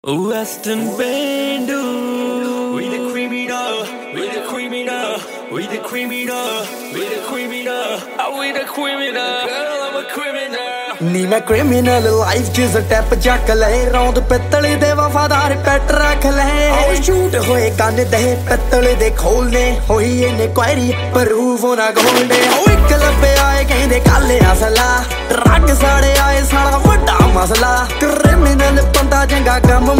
Western Bandu. We the criminal, we the criminal, we the criminal, we the criminal, we the criminal. Girl, I'm a criminal. ਨੀ ਮੈਂ criminal life 'ਚ step ਚੱਕ ਲਏ ਰੌਂਦ ਪਿੱਤਲੇ ਦੇ ਵਫਾਦਾਰ pet ਰੱਖ ਲਏ ਆਓ ਸ਼ੂਟ ਹੋਏ ਕੰਨ ਦੇ ਪਿੱਤਲੇ ਦੇ ਖੋਲਨੇ ਹੋਈ ਇਹਨੇ ਕੁਐਰੀ ਪ੍ਰੂਫ ਹੋਣਾ ਗੋਲਡੇ ਉਹ ਇੱਕ ਲੱਭੇ ਆਏ ਕਹਿੰਦੇ ਕੱਲ ਅਸਲਾ ਟਰੱਕ ਸਾੜੇ ਆਏ ਸਾਲਾ ਵੱਡਾ ਮਸਲਾ ਕ੍ਰਿਮੀਨਲ ਬੰਦਾ ਚੰਗਾ ਕੰਮ